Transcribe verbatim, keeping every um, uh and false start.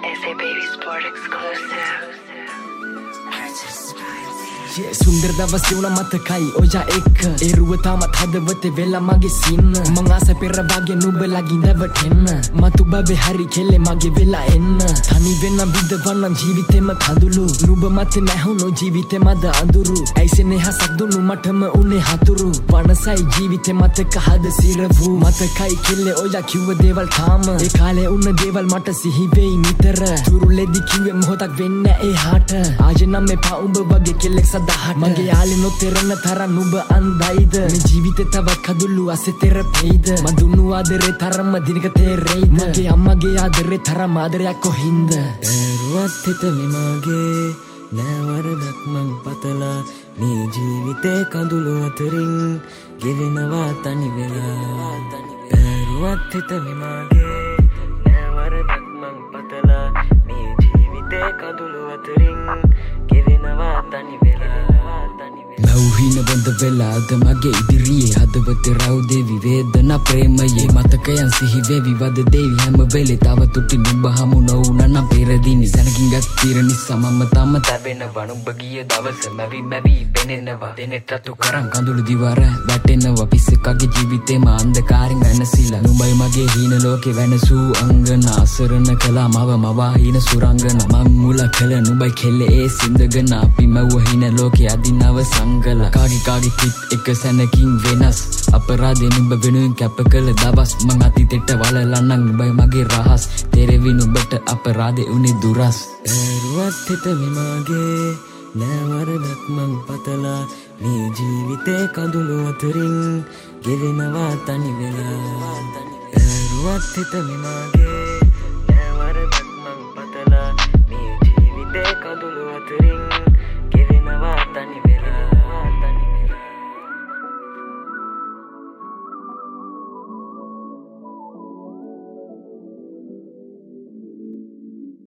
S A Baby Sport exclusive. සුන්දර දවස් වුණා මතකයි ඔයා එක්ක ඒ රුව තාමත් හදවතේ වෙලා මගේ සින්න මං ආස පෙර වගේ නුඹලා ගිඳවටෙන්න මතු බබේ හරි කෙල්ලේ මගේ වෙලා එන්න තනි වෙන්න විදවන්න ජීවිතේම කඳුළු නුඹ මත නැහුණු ජීවිතේ මද අඳුරු ඇයිසනේ හසක් දුන්නු මටම උනේ හතුරු වනසයි ජීවිතේ මතක හද සිරවු මතකයි කෙල්ලේ ඔයා කිව්ව දේවල් තාම ඒ කාලේ උන්න දේවල් මට සිහි වෙයි නිතර තුරුලෙදි කිව්වේ මොහොතක් වෙන්න එහාට ආයෙනම් එපා උඹ වගේ කෙල්ලෙක් මගේ යාලි නොතෙරන තරම් නුඹ අන්දයිද මේ ජීවිතේ තවත් කඳුළු අසේ තෙරපෙයිද මන් දුන්නු ආදරේ තරම දිනක තේරෙයිද මගේ අම්මගේ ආදරේ තරම් ආදරයක් කොහින්ද දරුවත් හිත මෙමගේ නෑවරදක් මං පතලා මේ ජීවිතේ කඳුළු අතරින් ගෙවෙනවා තනි වෙලා දරුවත් හිත මෙමගේ නෑවරදක් මං පතලා මේ ජීවිතේ කඳුළු අතරින් ගෙවෙනවා තනි වෙලා ලව්හින බඳ වෙලාද මගේ ඉදිරියේ හදවතේ රවුදේවි වේදනා ප්‍රේමයේ මතකයන් සිහි වේවි වද දේවි හැම වෙලේ තව තුටි නුඹ හමු නොවුනා නම් පෙරදිනි සනකින් ගත් තීර නිසා මම තම තැවෙනවා නුඹ ගිය දවස මැවි මැවි පෙනෙනවා දෙනෙත් රතු කරන් කඳුළු දිවර වැටෙනවා පිස්සකගේ ජීවිතේම අන්ධකාරෙන් වෙනසිලා නුඹයි මගේ හීන ලෝකේ වෙනසූ අංගන අසරණ කළා මව මවා හීන සුරංගන මම මුල කළ නුඹයි කෙල්ලේ ඒ සින්දගෙන අපි මැව්ව හීන ලෝකේ අදිනව සංගල කාගේ කාගේ තිත් එක සැනකින් වෙනස් අපරාධේ නුඹ වෙනුවෙන් කැප කළ දවස් මං අතීතෙට වලලා නම් නුඹයි මගේ රහස් තෙරෙවි නුඹට අපරාධේ උනේ දුරස් දරුවත් හිත මෙමගේ නෑවරදක් මං පතලා මේ ජීවිතේ කඳුළු අතරින් ගෙවෙනවා තනි වෙලා දරුවත් හිත මෙමගේ